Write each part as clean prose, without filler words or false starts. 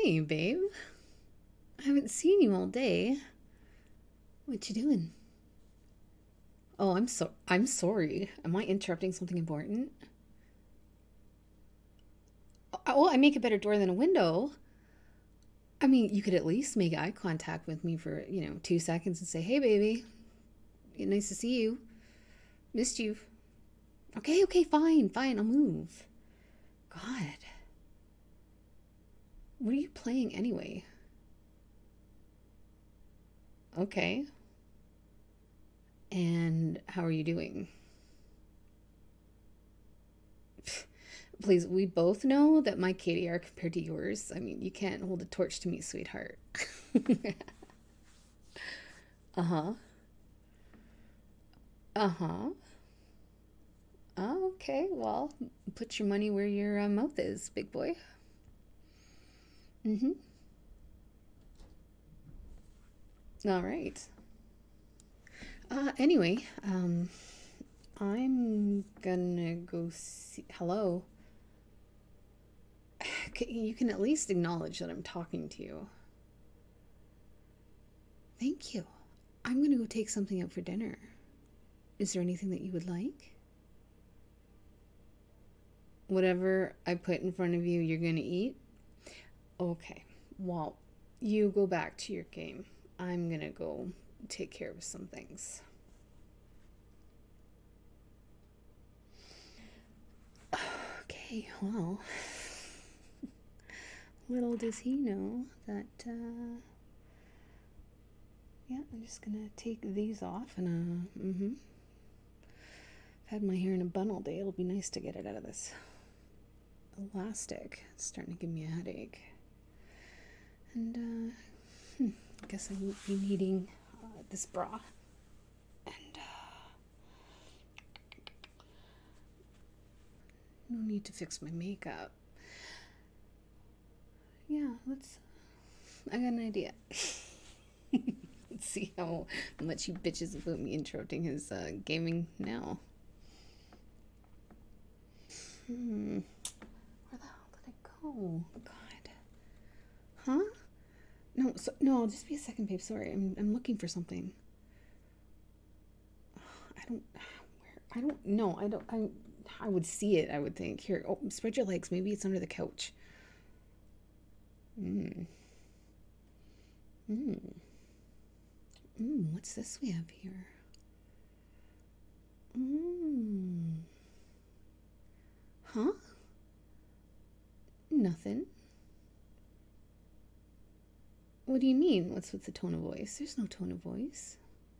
Hey, babe. I haven't seen you all day. What you doing? Oh, I'm sorry. Am I interrupting something important? Oh, I make a better door than a window. I mean, you could at least make eye contact with me for, 2 seconds and say, "Hey, baby. Nice to see you. Missed you." Okay, okay, fine, fine. I'll move. God. What are you playing anyway? Okay. And how are you doing? Please, we both know that my KDR compared to yours, I mean, you can't hold a torch to me, sweetheart. Uh huh. Uh huh. Oh, okay. Well, put your money where your mouth is, big boy. Mm hmm. All right. Anyway, I'm gonna go see. Hello. You can at least acknowledge that I'm talking to you. Thank you. I'm gonna go take something out for dinner. Is there anything that you would like? Whatever I put in front of you, you're gonna eat? Okay. Well, you go back to your game. I'm gonna go take care of some things. Okay, well, little does he know that, yeah, I'm just gonna take these off and, I've had my hair in a bun all day. It'll be nice to get it out of this elastic. It's starting to give me a headache. And, I guess I won't be needing this bra. And, no need to fix my makeup. Yeah, I got an idea. Let's see how much he bitches about me interrupting his gaming now. Where the hell did it go? God. Huh? No, just be a second, babe. Sorry, I'm looking for something. I don't. Where? I don't. No, I don't. I would see it. I would think. Here, oh, spread your legs. Maybe it's under the couch. Mmm. Mmm. Mmm. What's this we have here? Mmm. Huh? Nothing. What do you mean? What's with the tone of voice? There's no tone of voice.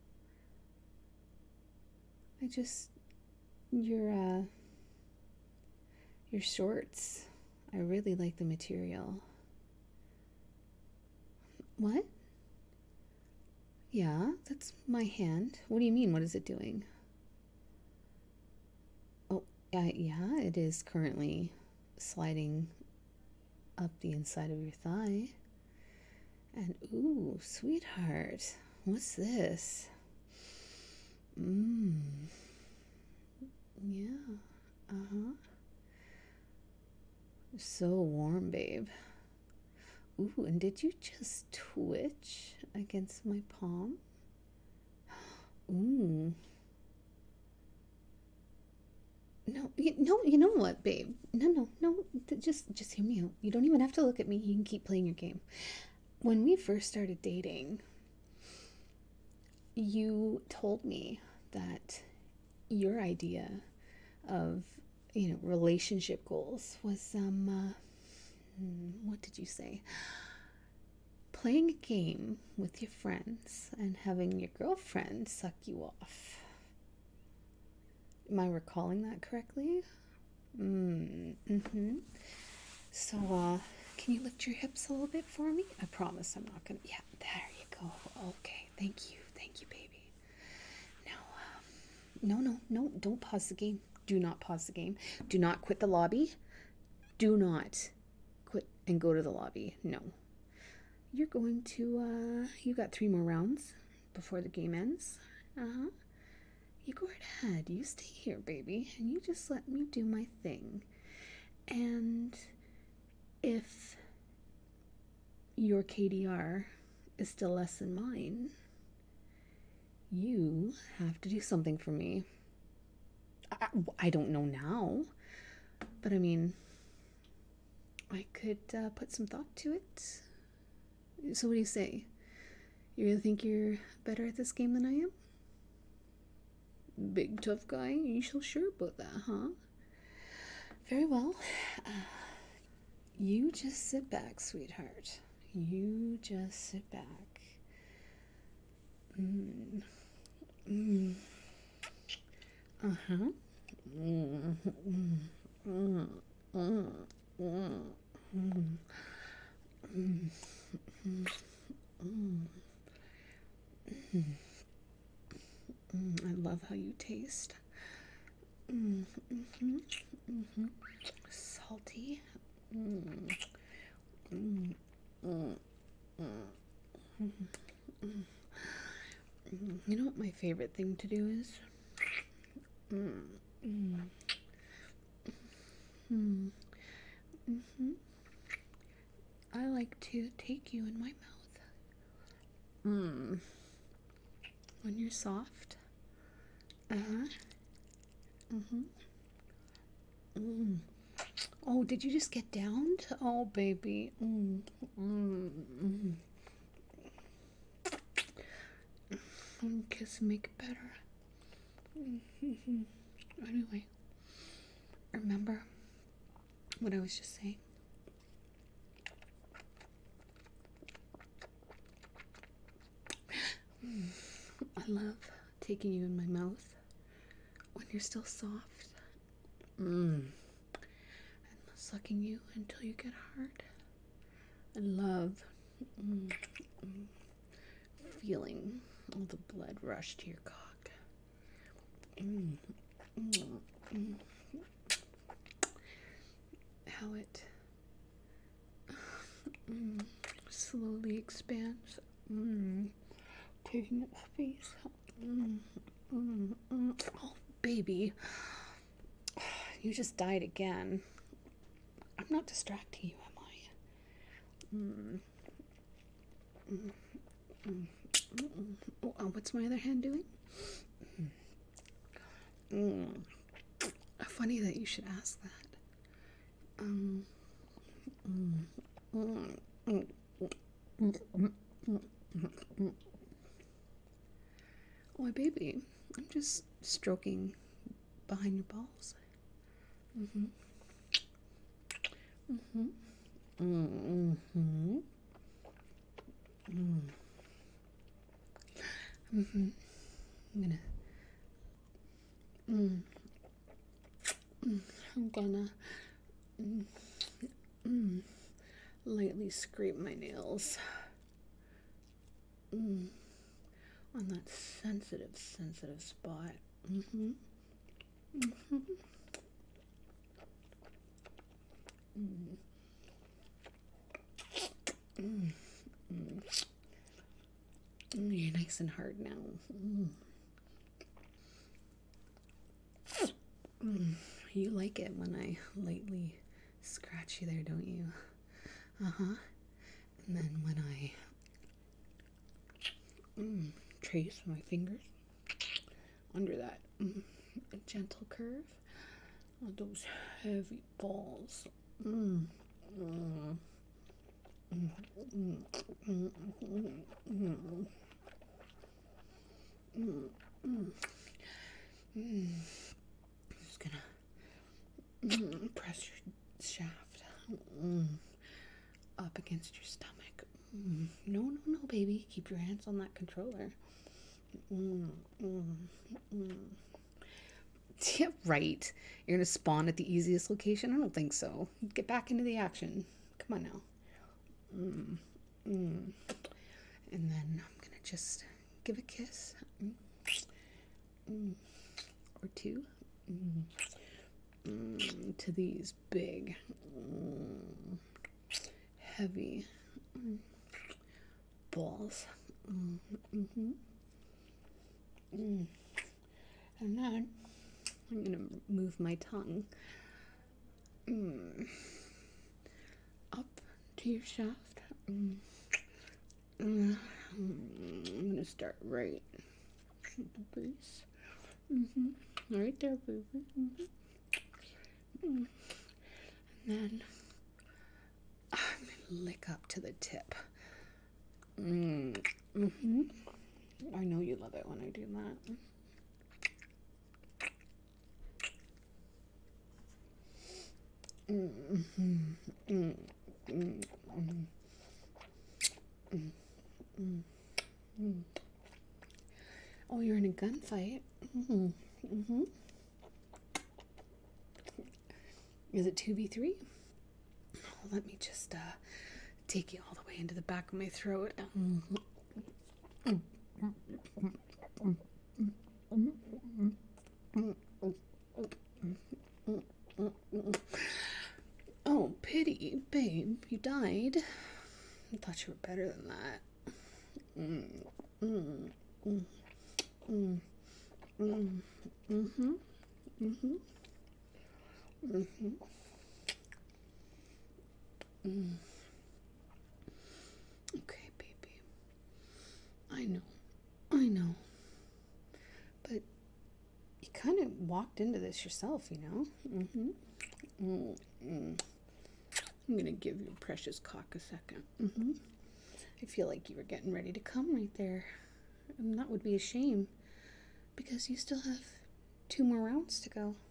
I just your shorts. I really like the material. What? Yeah, that's my hand. What do you mean? What is it doing? Oh, yeah, it is currently sliding up the inside of your thigh. And ooh, sweetheart, what's this? Mmm. Yeah. Uh-huh. So warm, babe. Ooh, and did you just twitch against my palm? Ooh. No, you know what, babe? No. Just hear me out. You don't even have to look at me. You can keep playing your game. When we first started dating, you told me that your idea of, relationship goals was, what did you say? Playing a game with your friends and having your girlfriend suck you off. Am I recalling that correctly? Mm-hmm. So, can you lift your hips a little bit for me? I promise I'm not gonna. Yeah, there you go. Okay, thank you, baby. Now, no, don't pause the game. Do not pause the game. Do not quit the lobby. Do not quit and go to the lobby. No. You're going to, you got 3 more rounds before the game ends. Uh huh. You go right ahead. You stay here, baby, and you just let me do my thing. And if your KDR is still less than mine, you have to do something for me. I don't know now, but I mean, I could put some thought to it. So what do you say? You really think you're better at this game than I am? Big tough guy, you so sure about that, huh? Very well. You just sit back, sweetheart. You just sit back. Uh-huh. I love how you taste. Salty. You know what my favorite thing to do is? I like to take you in my mouth. When you're soft. Oh, did you just get downed? Oh, baby. Kiss make it better. Anyway, remember what I was just saying? I love taking you in my mouth when you're still soft. And sucking you until you get hard. I love feeling all the blood rush to your cock. How it slowly expands, taking up space. Oh, baby. You just died again. I'm not distracting you, am I? What's my other hand doing? Funny that you should ask that. Oh, baby, I'm just stroking behind your balls. I'm gonna lightly scrape my nails on that sensitive spot. You're nice and hard now. You like it when I lightly scratch you there, don't you? And then when I trace my fingers under that a gentle curve of those heavy balls. Just gonna press your shaft up against your stomach. No, baby. Keep your hands on that controller. Yeah, right. You're gonna spawn at the easiest location? I don't think so. Get back into the action. Come on now. And then I'm gonna just give a kiss. Or two. To these big, heavy balls. And then I'm gonna move my tongue up to your shaft. I'm gonna start right at the base. Right there, baby. And then I'm gonna lick up to the tip. I know you love it when I do that. Oh, you're in a gunfight. Is it 2v3? Oh, let me just take you all the way into the back of my throat. Oh, pity, babe, you died. I thought you were better than that. Okay, baby. I know. But you kind of walked into this yourself, you know? I'm gonna give your precious cock a second. I feel like you were getting ready to come right there. And that would be a shame, because you still have 2 more rounds to go.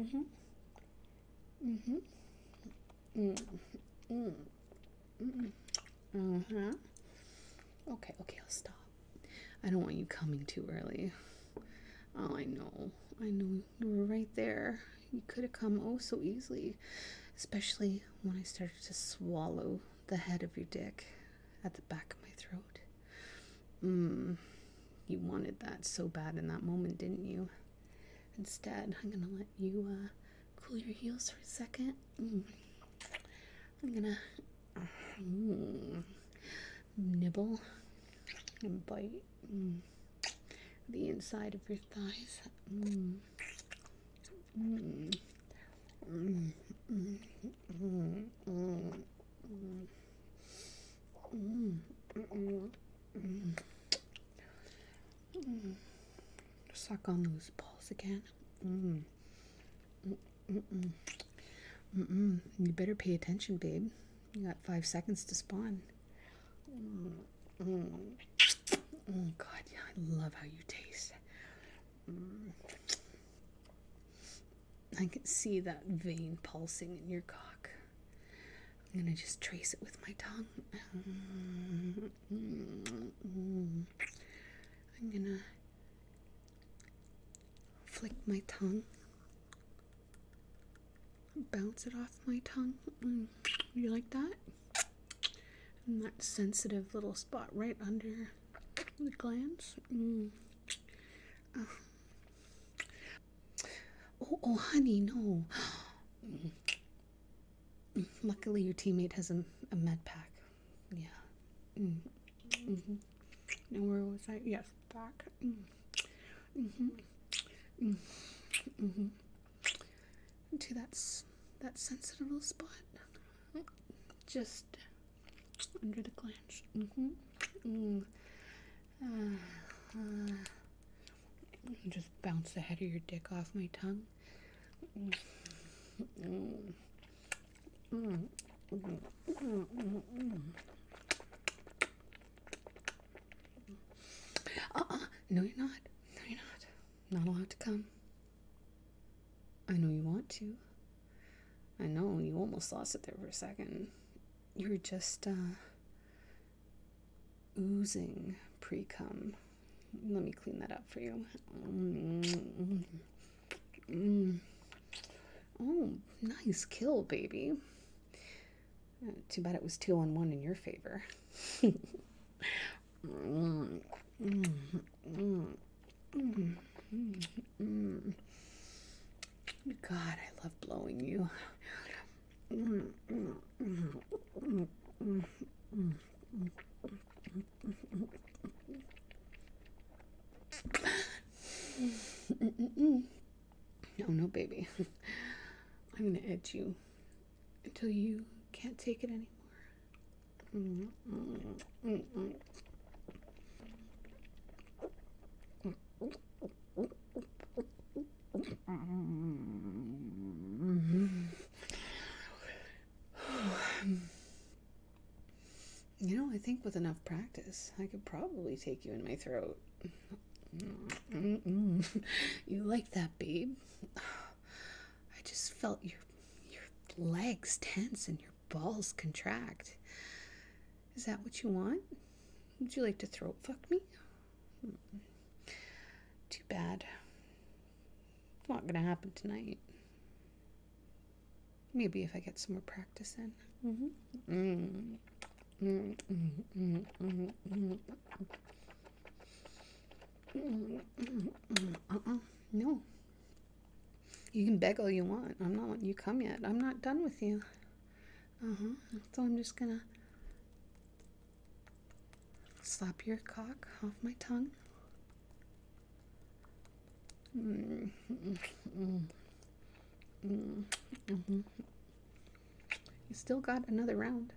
Okay, I'll stop. I don't want you coming too early. Oh, I know. You were right there. You could have come oh so easily, especially when I started to swallow the head of your dick at the back of my throat. You wanted that so bad in that moment, didn't you? Instead, I'm gonna let you cool your heels for a second. I'm gonna nibble and bite the inside of your thighs. Suck on those balls again. You better pay attention, babe. You got 5 seconds to spawn. Oh God, yeah, I love how you taste. I can see that vein pulsing in your cock. I'm gonna just trace it with my tongue. I'm gonna flick my tongue, bounce it off my tongue. You like that? And that sensitive little spot right under the glands. Oh, honey, no. Luckily, your teammate has a med pack. Yeah. Now, where was I? Yes, back. To that sensitive little spot. Just under the glands. Just bounce the head of your dick off my tongue. No, you're not. Not allowed to come. I know you want to. I know, you almost lost it there for a second. You were just, oozing pre-cum. Let me clean that up for you. Oh, nice kill, baby. Too bad it was 2-on-1 in your favor. God, I love blowing you. No, baby. I'm gonna edge you until you can't take it anymore. You know, I think with enough practice, I could probably take you in my throat. You like that, babe? I just felt your legs tense and your balls contract. Is that what you want? Would you like to throat fuck me? Too bad. It's not gonna happen tonight. Maybe if I get some more practice in. No. You can beg all you want. I'm not letting you come yet. I'm not done with you. So I'm just gonna slap your cock off my tongue. You still got another round.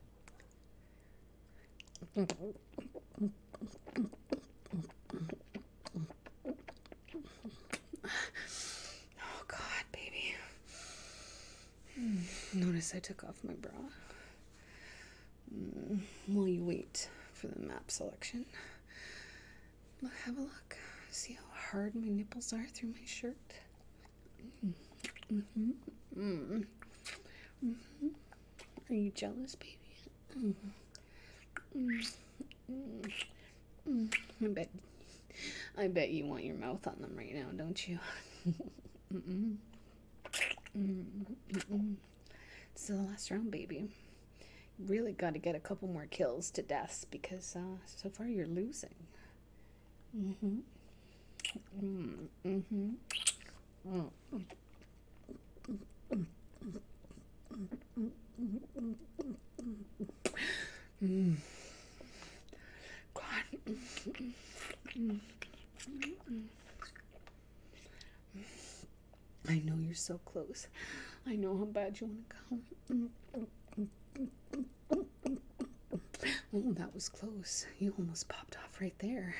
Oh God, baby. Notice I took off my bra. While you wait for the map selection. Look, have a look. See how hard my nipples are through my shirt? Are you jealous, baby? I bet you want your mouth on them right now, don't you? This is the last round, baby. You really got to get a couple more kills to deaths because so far you're losing. God. I know you're so close. I know how bad you want to come. Oh, that was close. You almost popped off right there.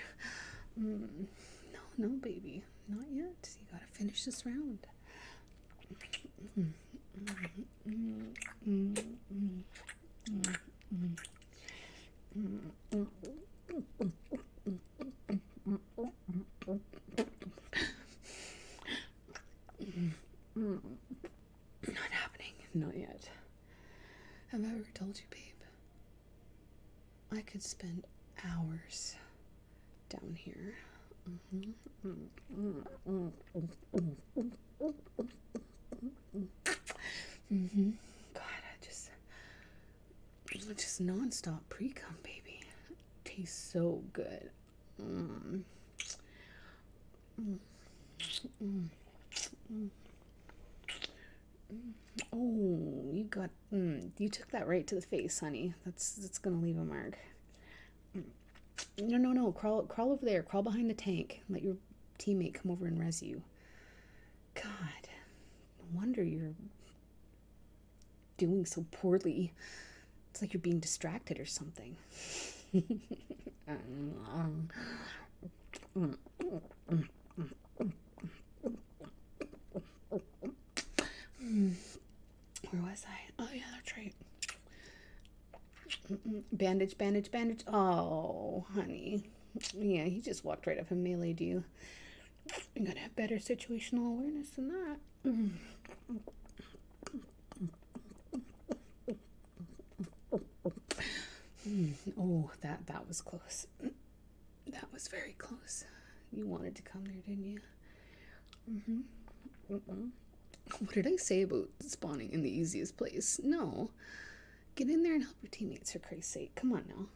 No, baby. Not yet. You gotta finish this round. Not happening. Not yet. Have I ever told you, babe? I could spend hours down here. God, just non-stop pre-cum, baby. Tastes so good. Oh, you took that right to the face, honey. That's gonna leave a mark. No. Crawl over there. Crawl behind the tank. Let your teammate come over and res you. God, no wonder you're doing so poorly. It's like you're being distracted or something. Where was I? Oh, yeah, that's right. Bandage. Oh, honey. Yeah, he just walked right up and meleeed you. You gotta have better situational awareness than that. Oh, that was close. That was very close. You wanted to come there, didn't you? What did I say about spawning in the easiest place? No. Get in there and help your teammates, for Christ's sake. Come on now.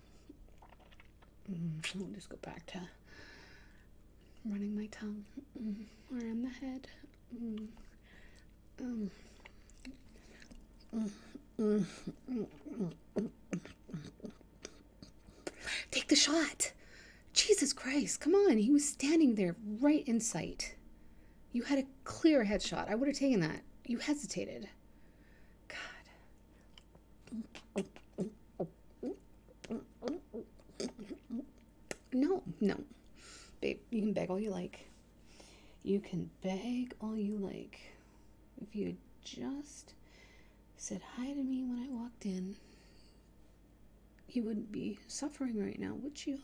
I'll just go back to running my tongue around the head. Take the shot. Jesus Christ, come on. He was standing there right in sight. You had a clear headshot. I would have taken that. You hesitated. God. You can beg all you like. You can beg all you like. If you had just said hi to me when I walked in, you wouldn't be suffering right now, would you?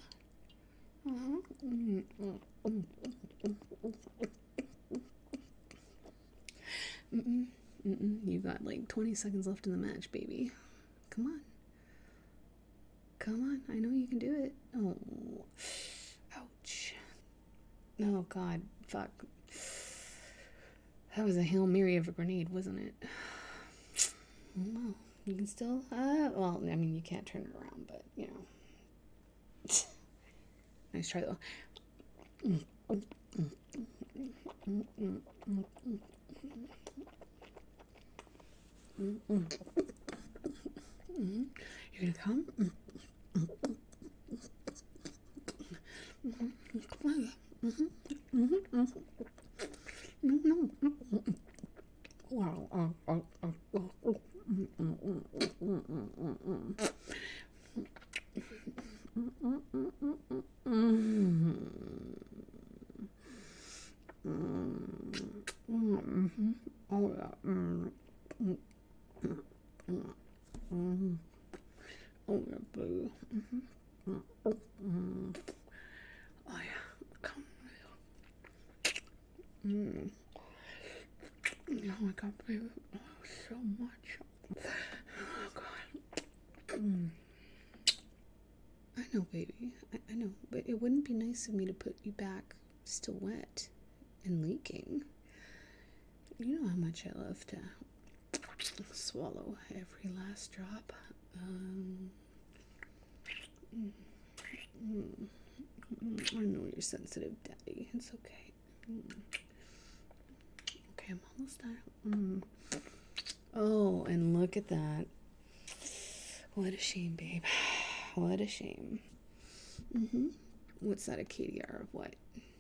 You got like 20 seconds left in the match, baby. Come on. Come on. I know you can do it. Oh. Ouch. Oh, God. Fuck. That was a Hail Mary of a grenade, wasn't it? Well, you can still... well, I mean, you can't turn it around, but, you know. Nice try, though. You're gonna come? Come on. No. Wow. Oh, yeah. Oh, yeah, boo. Oh, yeah. Come. Oh, my God, baby. Oh, so much. Oh, God. I know, baby. I know. But it wouldn't be nice of me to put you back still wet and leaking. You know how much I love to swallow every last drop. I know you're sensitive, Daddy. It's okay. Okay, I'm almost done. Oh, and look at that. What a shame, babe. What a shame. What's that, a KDR of what?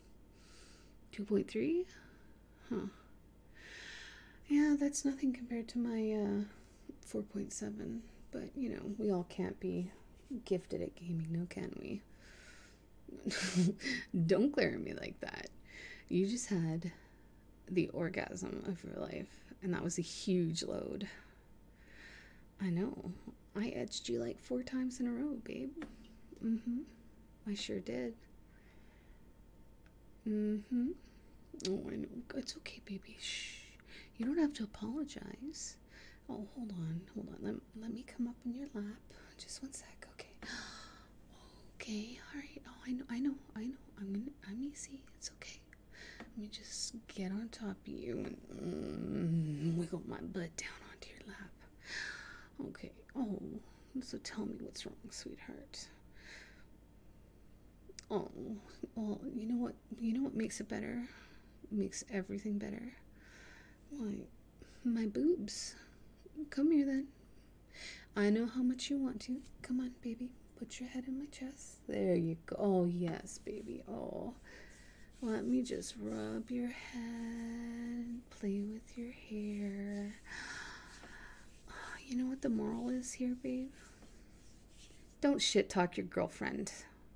2.3? Huh. Yeah, that's nothing compared to my 4.7. But, you know, we all can't be gifted at gaming, no, can we? Don't glare at me like that. You just had the orgasm of your life, and that was a huge load. I know. I edged you like 4 times in a row, babe. I sure did. Oh, I know. It's okay, baby. Shh. You don't have to apologize. Oh, hold on. Let me come up in your lap. Just one sec, okay? Okay, all right. Oh, I know. I'm easy. It's okay. Let me just get on top of you and wiggle my butt down onto your lap. Okay. Oh, so tell me what's wrong, sweetheart. Oh, well, you know what? You know what makes it better? Makes everything better. Why, my boobs. Come here then. I know how much you want to. Come on, baby. Put your head in my chest. There you go. Oh, yes, baby. Oh, let me just rub your head, play with your hair. You know what the moral is here, babe? Don't shit talk your girlfriend.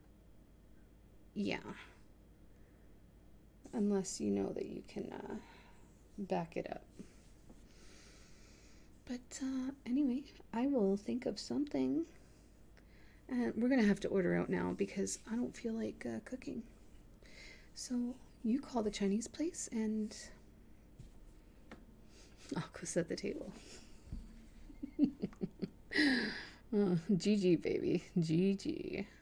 Yeah. Unless you know that you can back it up. But anyway, I will think of something. And we're going to have to order out now because I don't feel like cooking. So you call the Chinese place and I'll go set the table. GG, baby. GG.